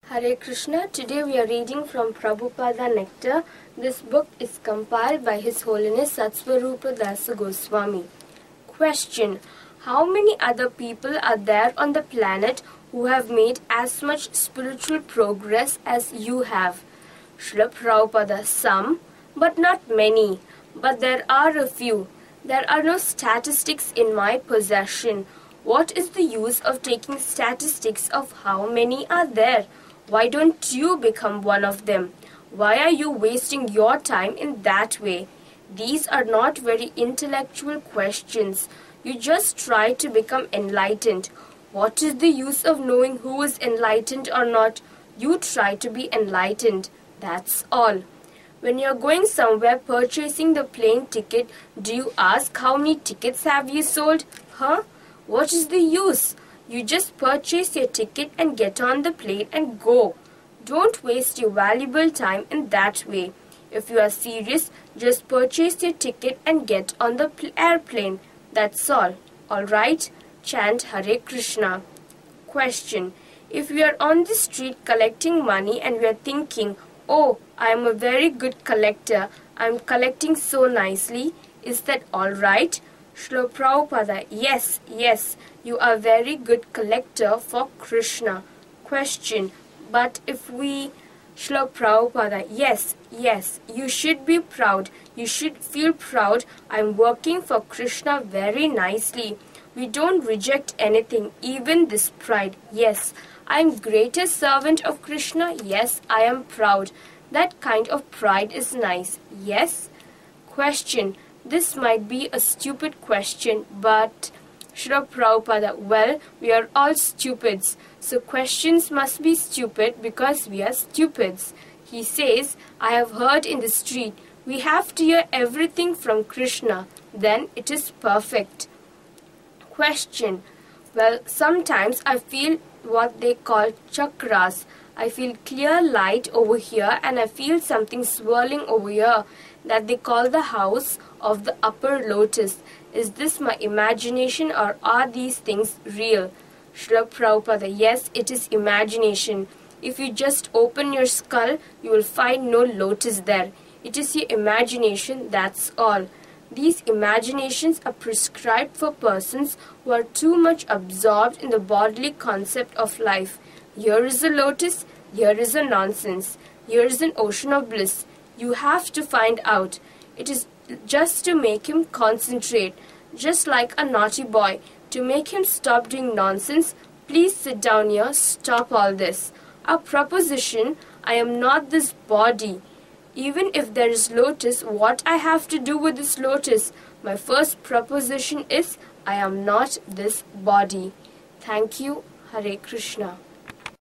Hare Krishna. Today we are reading from Prabhupada Nectar. This book is compiled by His Holiness Satsvarupa Dasa Goswami. Question: how many other people are there on the planet who have made as much spiritual progress as you have? Srila Prabhupada: some, but not many. But there are a few. There are no statistics in my possession. What is the use of taking statistics of how many are there? Why don't you become one of them? Why are you wasting your time in that way? These are not very intellectual questions. You just try to become enlightened. What is the use of knowing who is enlightened or not? You try to be enlightened. That's all. When you're going somewhere purchasing the plane ticket, do you ask how many tickets have you sold? What is the use? You just purchase your ticket and get on the plane and go. Don't waste your valuable time in that way. If you are serious, just purchase your ticket and get on the airplane. That's all. Alright? Chant Hare Krishna. Question: if we are on the street collecting money and we are thinking, oh, I am a very good collector, I am collecting so nicely, is that alright? Srila Prabhupada: yes, you are a very good collector for Krishna. Question: but if we... Srila Prabhupada: yes, you should be proud. You should feel proud. I am working for Krishna very nicely. We don't reject anything, even this pride. Yes, I am greatest servant of Krishna. Yes, I am proud. That kind of pride is nice. Yes? Question: this might be a stupid question, but... Srila Prabhupada: well, we are all stupids, so questions must be stupid because we are stupids. He says, I have heard in the street, we have to hear everything from Krishna, then it is perfect. Question: well, sometimes I feel what they call chakras. I feel clear light over here and I feel something swirling over here that they call the house of the upper lotus. Is this my imagination or are these things real? Srila Prabhupada: yes, it is imagination. If you just open your skull, you will find no lotus there. It is your imagination, that's all. These imaginations are prescribed for persons who are too much absorbed in the bodily concept of life. Here is a lotus, here is a nonsense, here is an ocean of bliss. You have to find out. It is just to make him concentrate, just like a naughty boy. To make him stop doing nonsense, please sit down here, stop all this. A proposition: I am not this body. Even if there is lotus, what I have to do with this lotus? My first proposition is, I am not this body. Thank you. Hare Krishna.